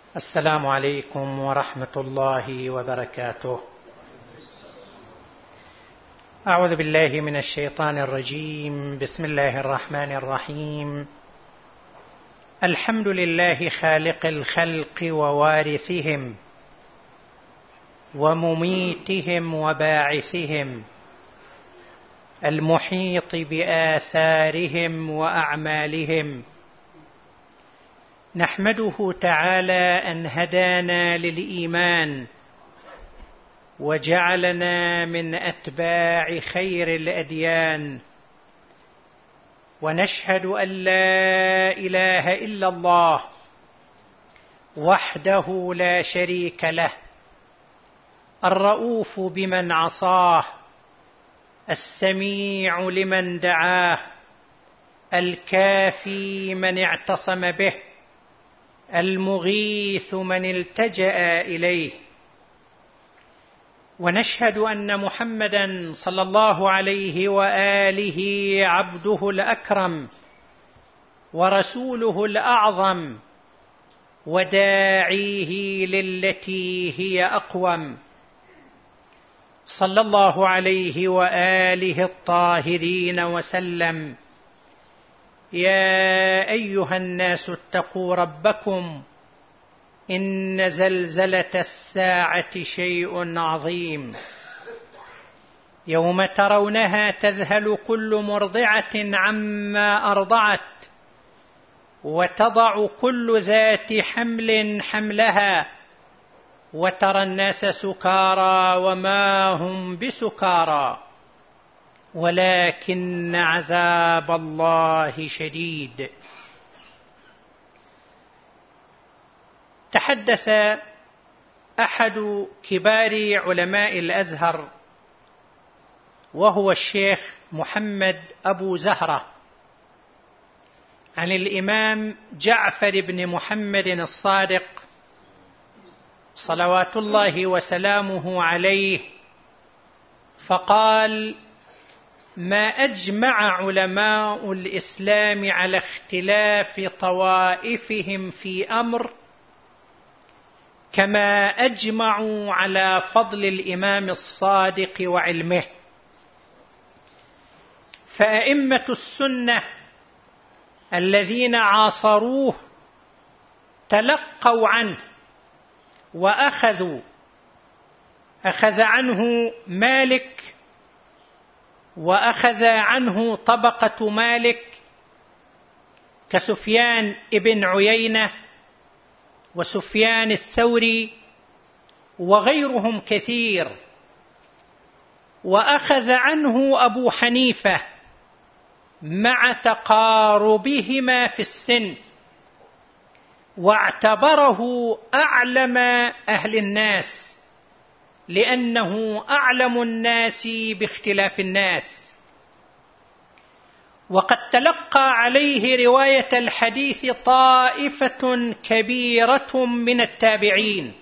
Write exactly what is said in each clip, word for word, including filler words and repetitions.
السلام عليكم ورحمة الله وبركاته. أعوذ بالله من الشيطان الرجيم. بسم الله الرحمن الرحيم. الحمد لله خالق الخلق ووارثهم ومميتهم وباعثهم، المحيط بآثارهم وأعمالهم. نحمده تعالى أن هدانا للإيمان وجعلنا من أتباع خير الأديان، ونشهد أن لا إله إلا الله وحده لا شريك له، الرؤوف بمن عصاه، السميع لمن دعاه، الكافي من اعتصم به، المغيث من التجأ إليه. ونشهد أن محمدًا صلى الله عليه وآله عبده الأكرم ورسوله الأعظم، وداعيه للتي هي أقوم، صلى الله عليه وآله الطاهرين وسلم. يا أيها الناس اتقوا ربكم، إن زلزلة الساعة شيء عظيم، يوم ترونها تذهل كل مرضعة عما أرضعت، وتضع كل ذات حمل حملها، وترى الناس سكارى وما هم بسكارى ولكن عذاب الله شديد. تحدث أحد كبار علماء الأزهر وهو الشيخ محمد أبو زهرة عن الإمام جعفر بن محمد الصادق صلوات الله وسلامه عليه، فقال: ما أجمع علماء الإسلام على اختلاف طوائفهم في أمر كما أجمعوا على فضل الإمام الصادق وعلمه. فأئمة السنة الذين عاصروه تلقوا عنه وأخذوا، أخذ عنه مالك، وأخذ عنه طبقة مالك كسفيان ابن عيينة وسفيان الثوري وغيرهم كثير، وأخذ عنه أبو حنيفة مع تقاربهما في السن، واعتبره أعلم أهل الناس لأنه أعلم الناس باختلاف الناس. وقد تلقى عليه رواية الحديث طائفة كبيرة من التابعين،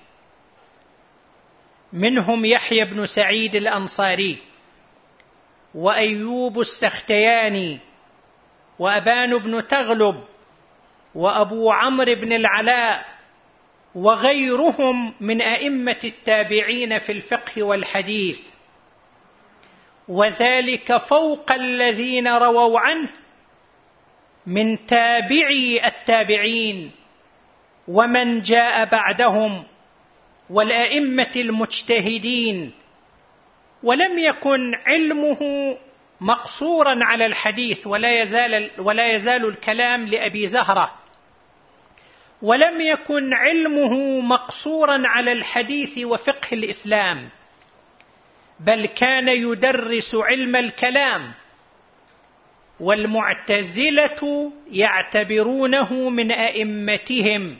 منهم يحيى بن سعيد الأنصاري وأيوب السختياني وأبان بن تغلب وأبو عمرو بن العلاء وغيرهم من أئمة التابعين في الفقه والحديث، وذلك فوق الذين رووا عنه من تابعي التابعين ومن جاء بعدهم والأئمة المجتهدين. ولم يكن علمه مقصورا على الحديث، ولا يزال, ولا يزال الكلام لأبي زهرة، ولم يكن علمه مقصورا على الحديث وفقه الإسلام، بل كان يدرس علم الكلام، والمعتزلة يعتبرونه من أئمتهم،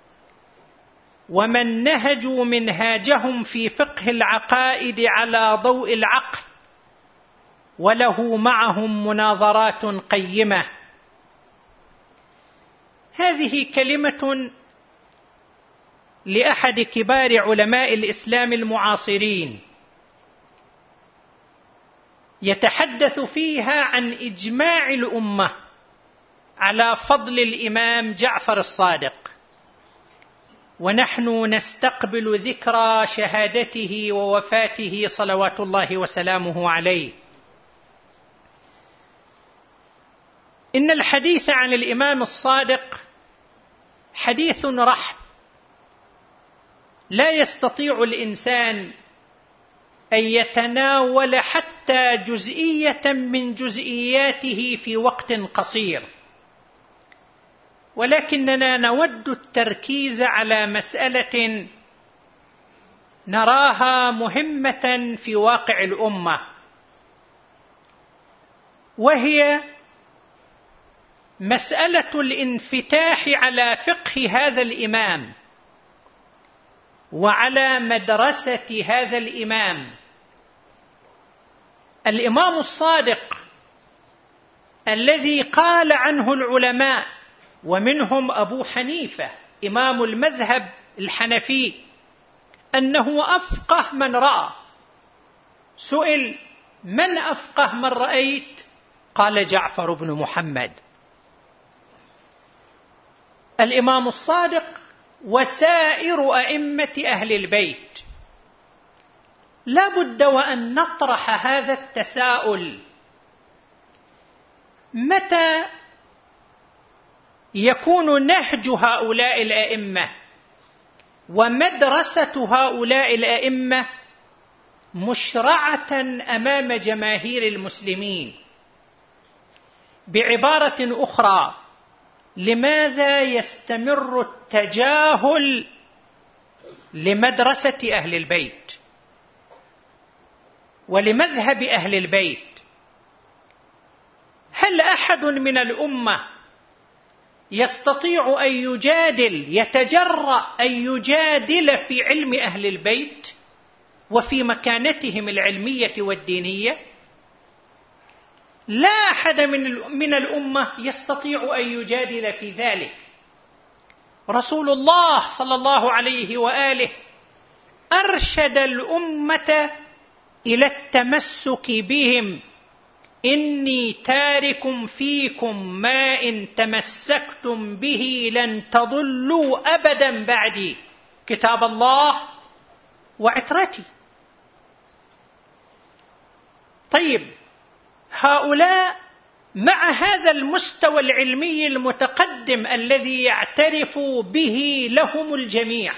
ومن نهجوا منهاجهم في فقه العقائد على ضوء العقل، وله معهم مناظرات قيمة. هذه كلمة لأحد كبار علماء الإسلام المعاصرين، يتحدث فيها عن إجماع الأمة على فضل الإمام جعفر الصادق، ونحن نستقبل ذكرى شهادته ووفاته صلوات الله وسلامه عليه. إن الحديث عن الإمام الصادق حديث رحب، لا يستطيع الإنسان أن يتناول حتى جزئية من جزئياته في وقت قصير، ولكننا نود التركيز على مسألة نراها مهمة في واقع الأمة، وهي مسألة الانفتاح على فقه هذا الإمام وعلى مدرسة هذا الإمام. الإمام الصادق الذي قال عنه العلماء ومنهم أبو حنيفة إمام المذهب الحنفي أنه أفقه من رأى. سئل: من أفقه من رأيت؟ قال: جعفر بن محمد. الإمام الصادق وسائر أئمة أهل البيت. لا بد وأن نطرح هذا التساؤل: متى يكون نهج هؤلاء الأئمة ومدرسة هؤلاء الأئمة مشرعة أمام جماهير المسلمين؟ بعبارة أخرى، لماذا يستمر التجاهل لمدرسة أهل البيت ولمذهب أهل البيت؟ هل أحد من الأمة يستطيع أن يجادل يتجرأ أن يجادل في علم أهل البيت وفي مكانتهم العلمية والدينية؟ لا أحد من الأمة يستطيع أن يجادل في ذلك. رسول الله صلى الله عليه وآله أرشد الأمة إلى التمسك بهم: إني تارك فيكم ما إن تمسكتم به لن تضلوا أبدا بعدي، كتاب الله وعترتي. طيب، هؤلاء مع هذا المستوى العلمي المتقدم الذي يعترف به لهم الجميع،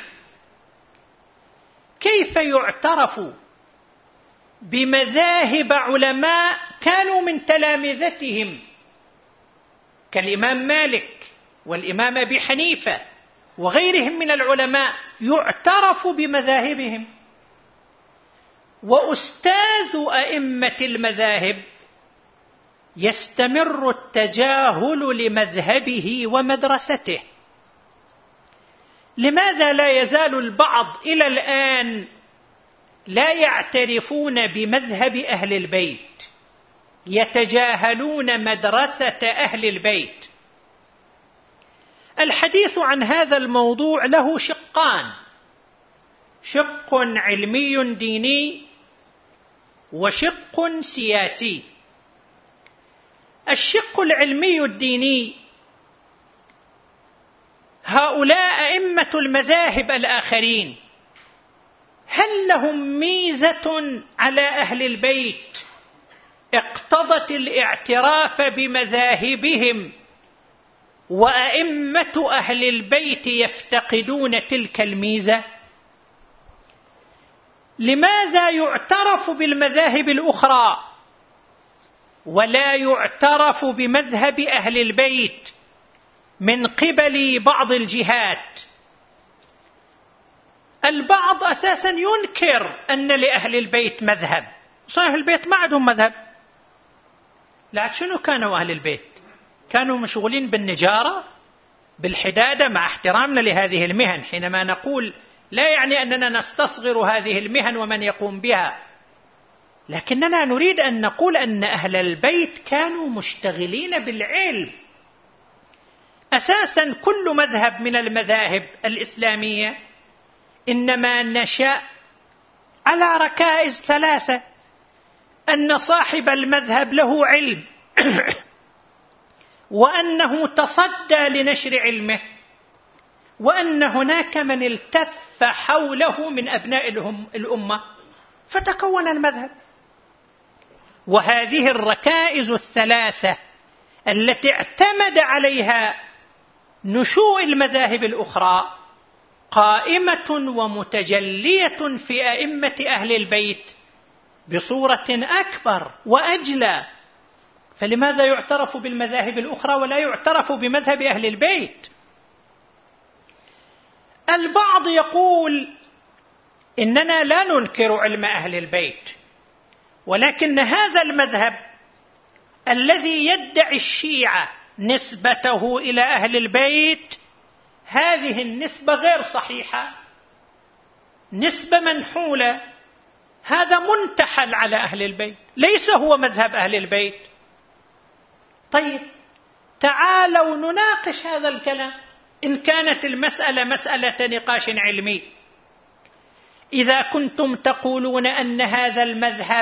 كيف يعترف بمذاهب علماء كانوا من تلامذتهم كالإمام مالك والإمام أبي حنيفة وغيرهم من العلماء، يعترف بمذاهبهم، وأستاذ أئمة المذاهب يستمر التجاهل لمذهبه ومدرسته؟ لماذا لا يزال البعض إلى الآن لا يعترفون بمذهب أهل البيت، يتجاهلون مدرسة أهل البيت؟ الحديث عن هذا الموضوع له شقان: شق علمي ديني وشق سياسي. الشق العلمي الديني: هؤلاء أئمة المذاهب الآخرين هل لهم ميزة على أهل البيت اقتضت الاعتراف بمذاهبهم وأئمة أهل البيت يفتقدون تلك الميزة؟ لماذا يعترف بالمذاهب الأخرى ولا يعترف بمذهب أهل البيت من قبل بعض الجهات؟ البعض أساسا ينكر أن لأهل البيت مذهب. صحيح البيت ما عندهم مذهب، لكن شنو كانوا أهل البيت؟ كانوا مشغولين بالنجارة، بالحدادة، مع احترامنا لهذه المهن. حينما نقول لا يعني أننا نستصغر هذه المهن ومن يقوم بها، لكننا نريد أن نقول أن أهل البيت كانوا مشتغلين بالعلم. أساسا كل مذهب من المذاهب الإسلامية إنما نشأ على ركائز ثلاثة: أن صاحب المذهب له علم وأنه تصدى لنشر علمه، وأن هناك من التف حوله من أبناء الأمة فتكون المذهب. وهذه الركائز الثلاثة التي اعتمد عليها نشوء المذاهب الأخرى قائمة ومتجلية في أئمة أهل البيت بصورة أكبر وأجلى. فلماذا يعترف بالمذاهب الأخرى ولا يعترف بمذهب أهل البيت؟ البعض يقول إننا لا ننكر علم أهل البيت، ولكن هذا المذهب الذي يدعي الشيعة نسبته إلى أهل البيت هذه النسبة غير صحيحة، نسبة منحولة، هذا منتحل على أهل البيت، ليس هو مذهب أهل البيت. طيب تعالوا نناقش هذا الكلام إن كانت المسألة مسألة نقاش علمي. إذا كنتم تقولون أن هذا المذهب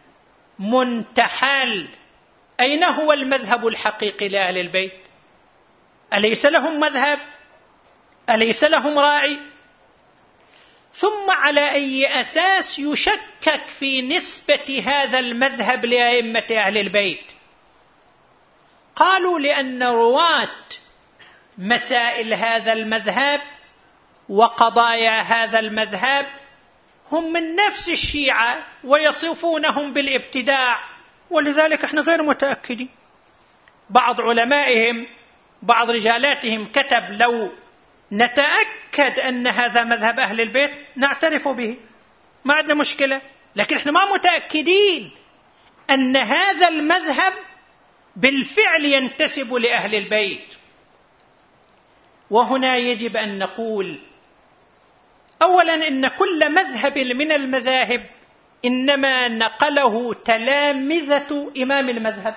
منتحل، أين هو المذهب الحقيقي لأهل البيت؟ أليس لهم مذهب؟ أليس لهم راعي؟ ثم على أي أساس يشكك في نسبة هذا المذهب لأئمة أهل البيت؟ قالوا لأن رواة مسائل هذا المذهب وقضايا هذا المذهب هم من نفس الشيعة ويصفونهم بالابتداع، ولذلك احنا غير متأكدين. بعض علمائهم بعض رجالاتهم كتب لو نتأكد أن هذا مذهب أهل البيت نعترف به، ما عندنا مشكلة، لكن احنا ما متأكدين أن هذا المذهب بالفعل ينتسب لأهل البيت. وهنا يجب أن نقول أولا إن كل مذهب من المذاهب إنما نقله تلامذة إمام المذهب،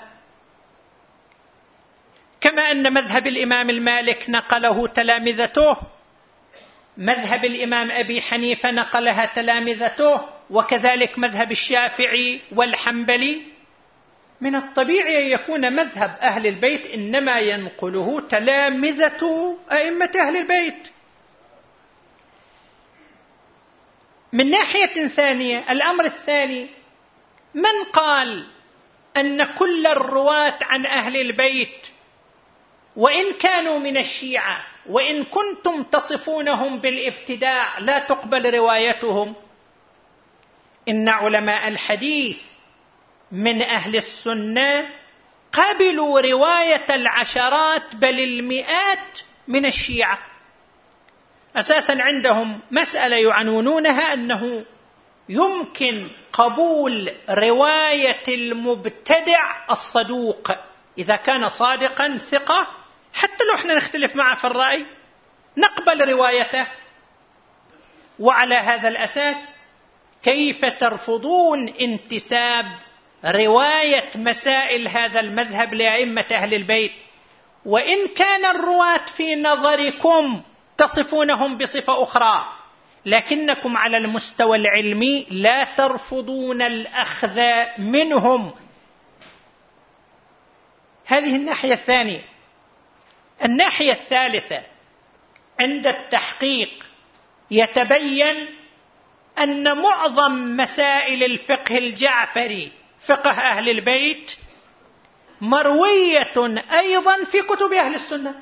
كما أن مذهب الإمام المالك نقله تلامذته، مذهب الإمام أبي حنيفة نقلها تلامذته، وكذلك مذهب الشافعي والحنبلي. من الطبيعي أن يكون مذهب أهل البيت إنما ينقله تلامذة أئمة أهل البيت. من ناحية ثانية، الأمر الثاني، من قال أن كل الرواة عن أهل البيت وإن كانوا من الشيعة وإن كنتم تصفونهم بالابتداع لا تقبل روايتهم؟ إن علماء الحديث من أهل السنة قبلوا رواية العشرات بل المئات من الشيعة. أساسا عندهم مسألة يعنونونها أنه يمكن قبول رواية المبتدع الصدوق إذا كان صادقا ثقة، حتى لو احنا نختلف معه في الرأي نقبل روايته. وعلى هذا الأساس كيف ترفضون انتساب رواية مسائل هذا المذهب لأئمة أهل البيت وإن كان الرواة في نظركم تصفونهم بصفة أخرى، لكنكم على المستوى العلمي لا ترفضون الأخذ منهم؟ هذه الناحية الثانية. الناحية الثالثة، عند التحقيق يتبين أن معظم مسائل الفقه الجعفري فقه أهل البيت مروية أيضا في كتب أهل السنة،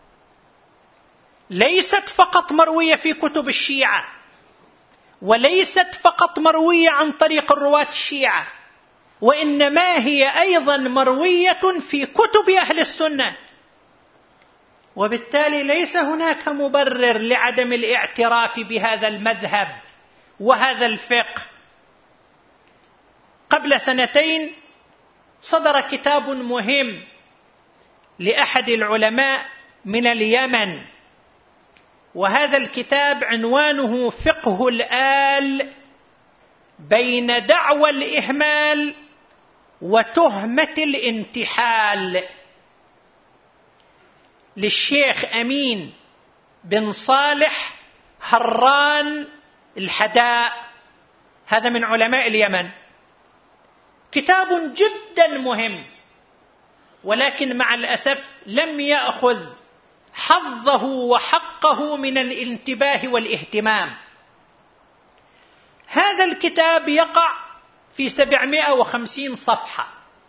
ليست فقط مروية في كتب الشيعة، وليست فقط مروية عن طريق الرواة الشيعة، وإنما هي أيضا مروية في كتب أهل السنة. وبالتالي ليس هناك مبرر لعدم الاعتراف بهذا المذهب وهذا الفقه. قبل سنتين صدر كتاب مهم لأحد العلماء من اليمن، وهذا الكتاب عنوانه فقه الآل بين دعوى الإهمال وتهمة الانتحال، للشيخ أمين بن صالح هران الحداء، هذا من علماء اليمن. كتاب جدا مهم، ولكن مع الأسف لم يأخذ حظه وحقه من الانتباه والاهتمام. هذا الكتاب يقع في سبعمائة وخمسين صفحة،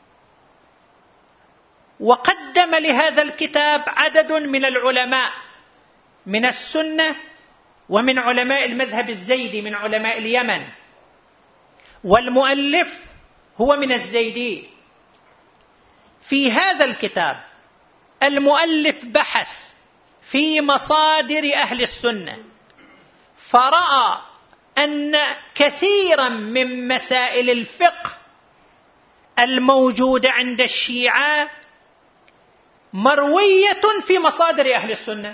وقدم لهذا الكتاب عدد من العلماء من السنة ومن علماء المذهب الزيدي من علماء اليمن، والمؤلف هو من الزيدي. في هذا الكتاب المؤلف بحث في مصادر أهل السنة، فرأى أن كثيرا من مسائل الفقه الموجودة عند الشيعة مروية في مصادر أهل السنة.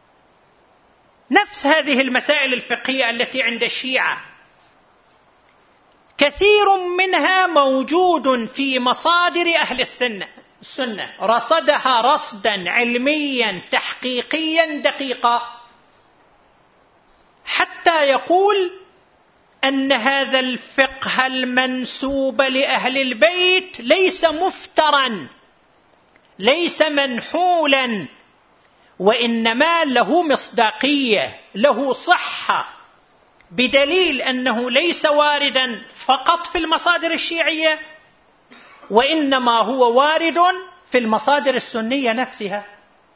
نفس هذه المسائل الفقهية التي عند الشيعة كثير منها موجود في مصادر أهل السنة السنة رصدها رصدا علميا تحقيقيا دقيقا، حتى يقول أن هذا الفقه المنسوب لأهل البيت ليس مفترا، ليس منحولا، وإنما له مصداقية، له صحة، بدليل أنه ليس واردا فقط في المصادر الشيعية، وإنما هو وارد في المصادر السنية نفسها.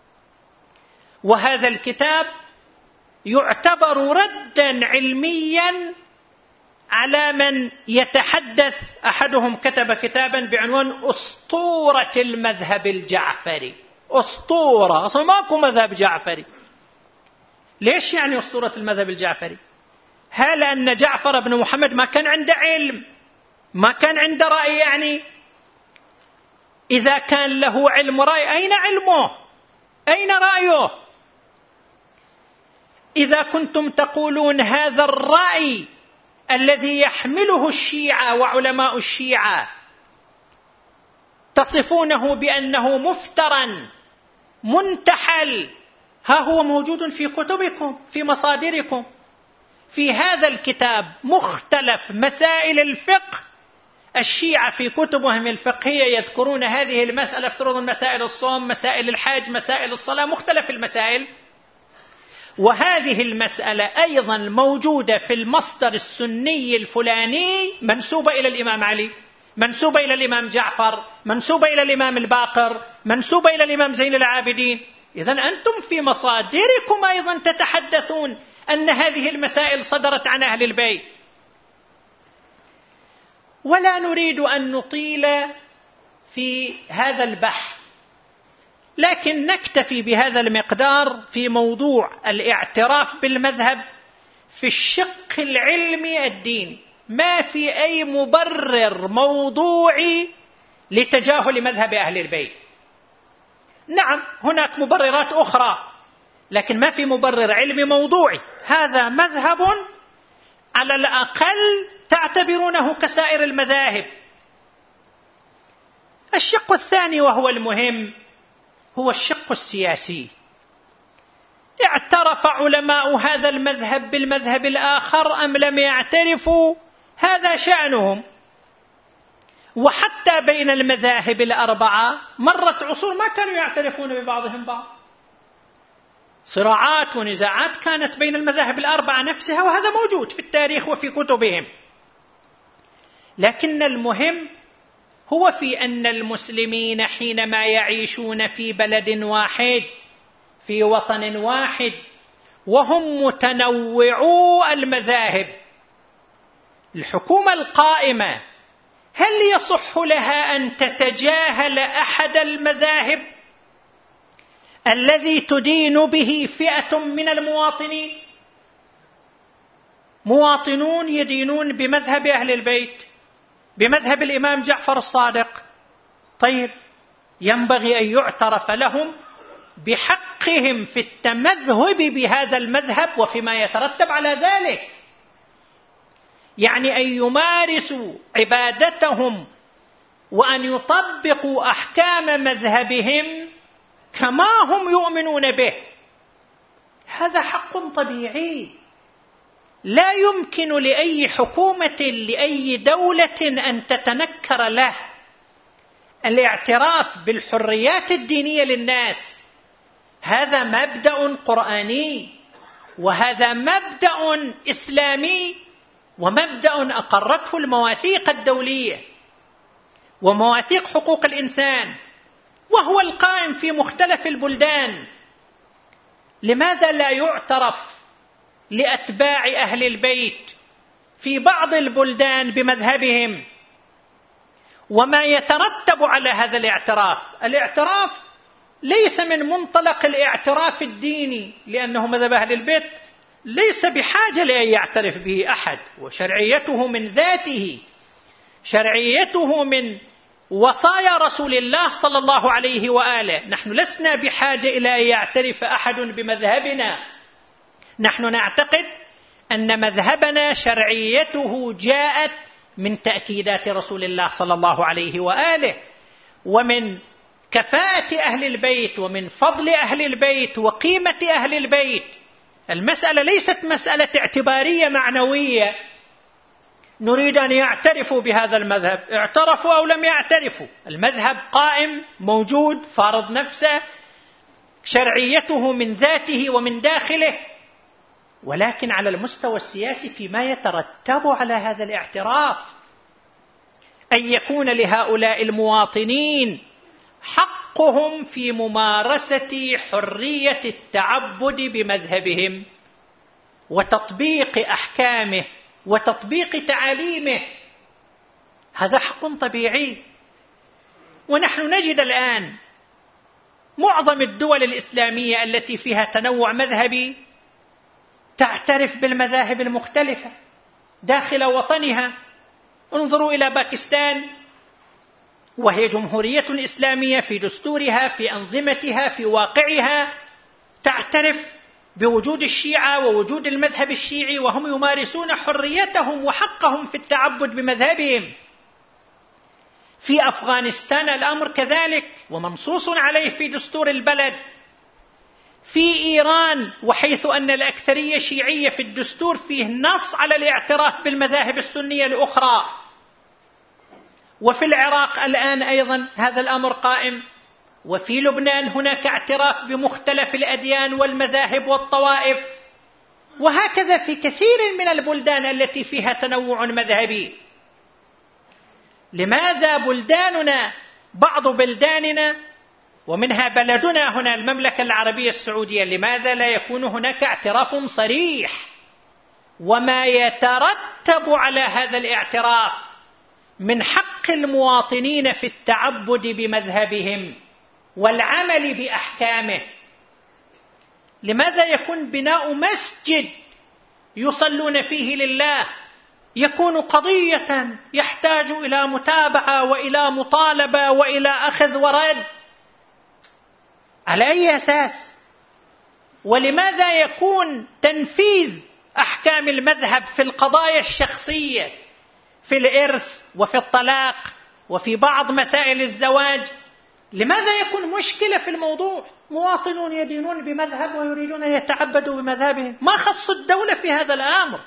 وهذا الكتاب يعتبر ردا علميا على من يتحدث. أحدهم كتب كتابا بعنوان أسطورة المذهب الجعفري. أسطورة، أصلا ماكو مذهب جعفري. ليش يعني أسطورة المذهب الجعفري؟ هل أن جعفر بن محمد ما كان عنده علم، ما كان عنده رأي؟ يعني إذا كان له علم رأي، أين علمه؟ أين رأيه؟ إذا كنتم تقولون هذا الرأي الذي يحمله الشيعة وعلماء الشيعة تصفونه بأنه مفترا منتحل، ها هو موجود في كتبكم، في مصادركم. في هذا الكتاب مختلف مسائل الفقه. الشيعة في كتبهم الفقهية يذكرون هذه المسألة، افترضوا مسائل الصوم، مسائل الحج، مسائل الصلاة، مختلف المسائل. وهذه المسألة أيضا موجودة في المصدر السني الفلاني منسوبة إلى الإمام علي، منسوبة إلى الإمام جعفر، منسوبة إلى الإمام الباقر، منسوبة إلى الإمام زين العابدين. إذن أنتم في مصادركم أيضا تتحدثون أن هذه المسائل صدرت عن أهل البيت. ولا نريد أن نطيل في هذا البحث، لكن نكتفي بهذا المقدار في موضوع الاعتراف بالمذهب في الشق العلمي الديني. ما في أي مبرر موضوعي لتجاهل مذهب أهل البيت. نعم هناك مبررات أخرى، لكن ما في مبرر علمي موضوعي. هذا مذهب على الأقل تعتبرونه كسائر المذاهب. الشق الثاني وهو المهم هو الشق السياسي. اعترف علماء هذا المذهب بالمذهب الآخر أم لم يعترفوا، هذا شأنهم. وحتى بين المذاهب الأربعة مرت عصور ما كانوا يعترفون ببعضهم بعض، صراعات ونزاعات كانت بين المذاهب الأربعة نفسها، وهذا موجود في التاريخ وفي كتبهم. لكن المهم هو في أن المسلمين حينما يعيشون في بلد واحد، في وطن واحد، وهم متنوعو المذاهب، الحكومة القائمة هل يصح لها أن تتجاهل أحد المذاهب الذي تدين به فئة من المواطنين؟ مواطنون يدينون بمذهب أهل البيت، بمذهب الإمام جعفر الصادق. طيب ينبغي أن يعترف لهم بحقهم في التمذهب بهذا المذهب وفيما يترتب على ذلك، يعني أن يمارسوا عبادتهم وأن يطبقوا أحكام مذهبهم كما هم يؤمنون به. هذا حق طبيعي، لا يمكن لأي حكومة لأي دولة أن تتنكر له. الاعتراف بالحريات الدينية للناس هذا مبدأ قرآني، وهذا مبدأ إسلامي، ومبدأ أقرته المواثيق الدولية ومواثيق حقوق الإنسان، وهو القائم في مختلف البلدان. لماذا لا يعترف لأتباع أهل البيت في بعض البلدان بمذهبهم وما يترتب على هذا الاعتراف؟ الاعتراف ليس من منطلق الاعتراف الديني، لأنه مذهب أهل البيت ليس بحاجة لأن يعترف به أحد، وشرعيته من ذاته، شرعيته من وصايا رسول الله صلى الله عليه وآله. نحن لسنا بحاجة إلى أن يعترف أحد بمذهبنا، نحن نعتقد أن مذهبنا شرعيته جاءت من تأكيدات رسول الله صلى الله عليه وآله، ومن كفاءة أهل البيت، ومن فضل أهل البيت، وقيمة أهل البيت. المسألة ليست مسألة اعتبارية معنوية نريد أن يعترفوا بهذا المذهب، اعترفوا أو لم يعترفوا، المذهب قائم موجود فارض نفسه، شرعيته من ذاته ومن داخله. ولكن على المستوى السياسي فيما يترتب على هذا الاعتراف، أن يكون لهؤلاء المواطنين حقهم في ممارسة حرية التعبد بمذهبهم وتطبيق أحكامه وتطبيق تعاليمه. هذا حق طبيعي. ونحن نجد الآن معظم الدول الإسلامية التي فيها تنوع مذهبي تعترف بالمذاهب المختلفة داخل وطنها. انظروا إلى باكستان، وهي جمهورية إسلامية في دستورها، في أنظمتها، في واقعها، تعترف بوجود الشيعة ووجود المذهب الشيعي، وهم يمارسون حريتهم وحقهم في التعبد بمذهبهم. في أفغانستان الأمر كذلك، ومنصوص عليه في دستور البلد. في إيران، وحيث أن الأكثرية شيعية، في الدستور فيه نص على الاعتراف بالمذاهب السنية الأخرى. وفي العراق الآن أيضا هذا الأمر قائم. وفي لبنان هناك اعتراف بمختلف الأديان والمذاهب والطوائف. وهكذا في كثير من البلدان التي فيها تنوع مذهبي. لماذا بلداننا، بعض بلداننا ومنها بلدنا هنا المملكة العربية السعودية، لماذا لا يكون هناك اعتراف صريح وما يترتب على هذا الاعتراف من حق المواطنين في التعبد بمذهبهم والعمل بأحكامه؟ لماذا يكون بناء مسجد يصلون فيه لله يكون قضية يحتاج إلى متابعة وإلى مطالبة وإلى أخذ ورد؟ على أي أساس؟ ولماذا يكون تنفيذ أحكام المذهب في القضايا الشخصية، في الإرث وفي الطلاق وفي بعض مسائل الزواج، لماذا يكون مشكلة في الموضوع؟ مواطنون يدينون بمذهب ويريدون أن يتعبدوا بمذهبهم، ما خص الدولة في هذا الأمر.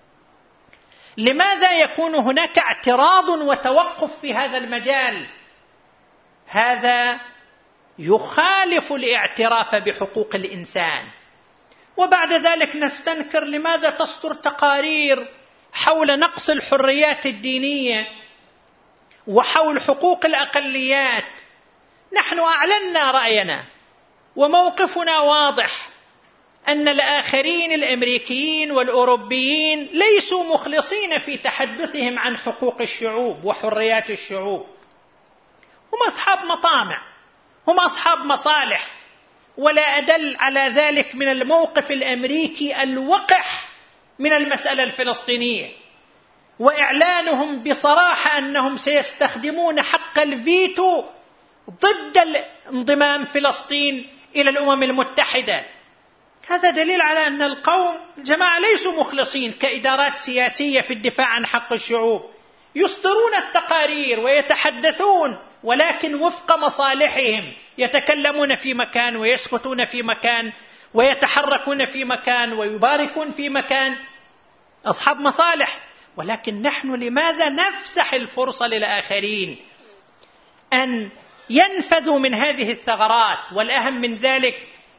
لماذا يكون هناك اعتراض وتوقف في هذا المجال؟ هذا يخالف الاعتراف بحقوق الإنسان. وبعد ذلك نستنكر لماذا تصدر تقارير حول نقص الحريات الدينية وحول حقوق الأقليات. نحن أعلنا رأينا وموقفنا واضح، أن الآخرين الأمريكيين والأوروبيين ليسوا مخلصين في تحدثهم عن حقوق الشعوب وحريات الشعوب. هم أصحاب مطامع، هم أصحاب مصالح. ولا أدل على ذلك من الموقف الأمريكي الوقح من المسألة الفلسطينية، وإعلانهم بصراحة أنهم سيستخدمون حق الفيتو ضد انضمام فلسطين إلى الأمم المتحدة. هذا دليل على أن القوم الجماعة ليسوا مخلصين كإدارات سياسية في الدفاع عن حق الشعوب. يصدرون التقارير ويتحدثون، ولكن وفق مصالحهم، يتكلمون في مكان ويسكتون في مكان ويتحركون في مكان ويباركون في مكان، أصحاب مصالح. ولكن نحن لماذا نفسح الفرصة للآخرين أن ينفذوا من هذه الثغرات؟ والأهم من ذلك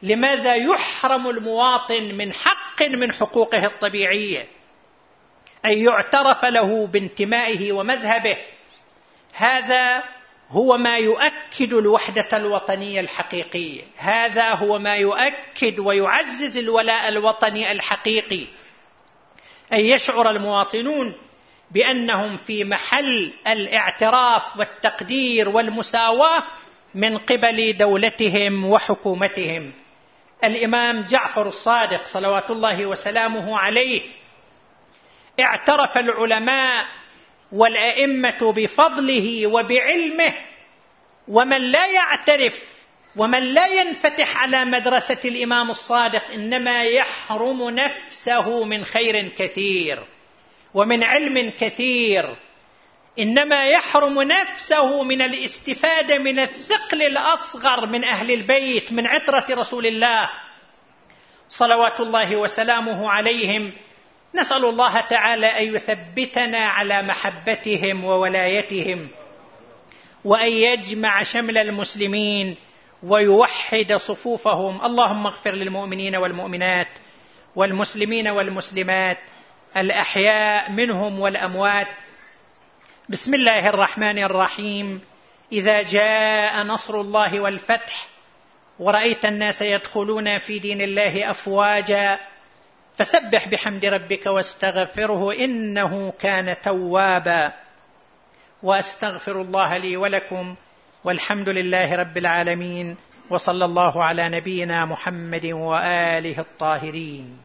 لماذا يحرم المواطن من حق من حقوقه الطبيعية أن يعترف له بانتمائه ومذهبه؟ هذا هو ما يؤكد الوحدة الوطنية الحقيقية، هذا هو ما يؤكد ويعزز الولاء الوطني الحقيقي، أن يشعر المواطنون بأنهم في محل الاعتراف والتقدير والمساواة من قبل دولتهم وحكومتهم. الإمام جعفر الصادق صلوات الله وسلامه عليه اعترف العلماء والأئمة بفضله وبعلمه، ومن لا يعترف ومن لا ينفتح على مدرسة الإمام الصادق إنما يحرم نفسه من خير كثير ومن علم كثير، إنما يحرم نفسه من الاستفادة من الثقل الأصغر من أهل البيت من عترة رسول الله صلوات الله وسلامه عليهم. نسأل الله تعالى أن يثبتنا على محبتهم وولايتهم، وأن يجمع شمل المسلمين ويوحد صفوفهم. اللهم اغفر للمؤمنين والمؤمنات والمسلمين والمسلمات الأحياء منهم والأموات. بسم الله الرحمن الرحيم. إذا جاء نصر الله والفتح ورأيت الناس يدخلون في دين الله أفواجا فسبح بحمد ربك واستغفره إنه كان توابا. وأستغفر الله لي ولكم، والحمد لله رب العالمين، وصلى الله على نبينا محمد وآله الطاهرين.